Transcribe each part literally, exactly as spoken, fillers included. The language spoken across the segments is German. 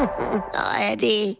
Oh, Eddie.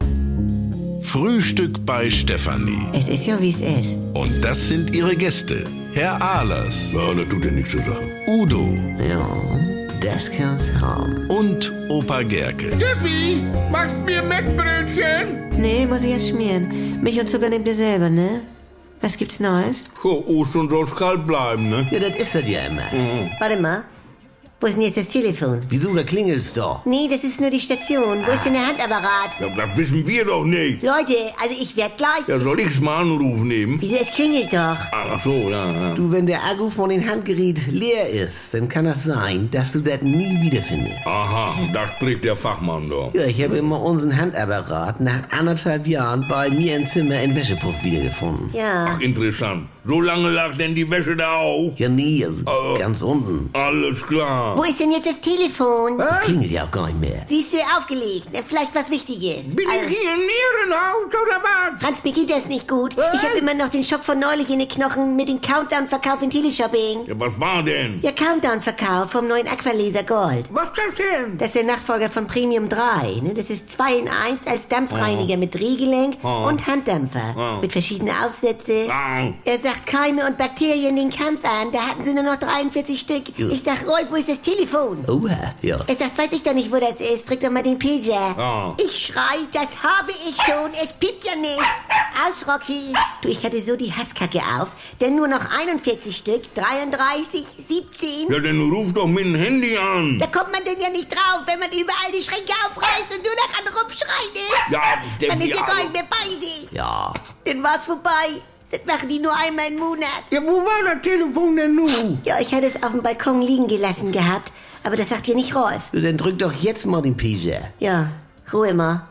Frühstück bei Stefanie. Es ist ja, wie es ist. Und das sind ihre Gäste. Herr Ahlers. Ja, das tut ja nichts zur Sache. Udo. Ja, das kann's haben. Und Opa Gerke. Steffi, machst mir Mettbrötchen? Nee, muss ich erst schmieren. Milch und Zucker nehmt ihr selber, ne? Was gibt's Neues? Vor Ostern soll's kalt bleiben, ne? Ja, das ist das ja immer. Mhm. Warte mal. Wo ist denn jetzt das Telefon? Wieso, da klingelt's doch. Nee, das ist nur die Station. Wo ist denn der Handapparat? Ja, das wissen wir doch nicht. Leute, also ich werd gleich... Ja, soll ich's mal anrufen nehmen? Wieso, es klingelt doch. Ach so, ja, ja. Du, wenn der Akku von dem Handgerät leer ist, dann kann das sein, dass du das nie wiederfindest. Aha, da spricht der Fachmann doch. Ja, ich habe immer unseren Handapparat nach anderthalb Jahren bei mir im Zimmer in Wäschepuff wiedergefunden. Ja. Ach, interessant. So lange lag denn die Wäsche da auch? Ja, nee, also Oh. ganz unten. Alles klar. Wo ist denn jetzt das Telefon? Das klingelt ja auch gar nicht mehr. Siehst du, aufgelegt. Na, vielleicht was Wichtiges. Bin Also, ich hier im Nierenhaus oder was? Franz, mir geht das nicht gut. Was? Ich habe immer noch den Schock von neulich in den Knochen mit dem Countdown-Verkauf in Teleshopping. Ja, was war denn? Der Countdown-Verkauf vom neuen Aqualaser Gold. Was ist das denn? Das ist der Nachfolger von Premium drei. Ne? Das ist zwei in eins als Dampfreiniger mit Drehgelenk Oh. und Handdämpfer. Oh. Mit verschiedenen Aufsätzen. Ah. Er sagt Keime und Bakterien den Kampf an. Da hatten sie nur noch dreiundvierzig Stück. Ja. Ich sag, Rolf, wo ist das Telefon? Oha, ja. Er sagt, weiß ich doch nicht, wo das ist. Drück doch mal den Pager. Ah. Ich schrei, das habe ich schon. Es piept ja nicht. Aus, Rocky. Du, ich hatte so die Hasskacke auf. Denn nur noch einundvierzig Stück. dreiunddreißig, siebzehn. Ja, dann ruf doch mit dem Handy an. Da kommt man denn ja nicht drauf, wenn man überall die Schränke aufreißt und nur noch an Rumschreien ist. Ja, Man Steffi, ist ja gar also- nicht mehr bei sich. Ja. Dann war's vorbei. Das machen die nur einmal im Monat. Ja, wo war das Telefon denn nun? Ja, ich hatte es auf dem Balkon liegen gelassen gehabt. Aber das sagt dir nicht Rolf. Du, dann drück doch jetzt mal den Pager. Ja, Ruhe mal.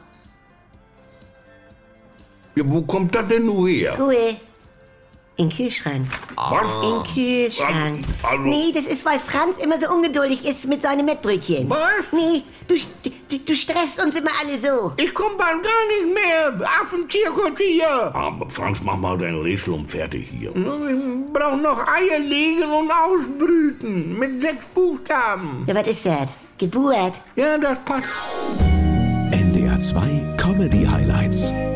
Ja, wo kommt das denn nur her? Ruhe. In den Kühlschrank. Was? In den Kühlschrank. Also- Nee, das ist, weil Franz immer so ungeduldig ist mit seinen Mettbrötchen. Was? Nee, du, du, du stresst uns immer alle so. Ich komm bald gar nicht mehr. Affenzirkus hier. Aber Franz, mach mal dein Rätselum fertig hier. Ich brauch noch Eier legen und ausbrüten. Mit sechs Buchstaben. Ja, was ist das? Geburt? Ja, das passt. N D R zwei Comedy Highlights.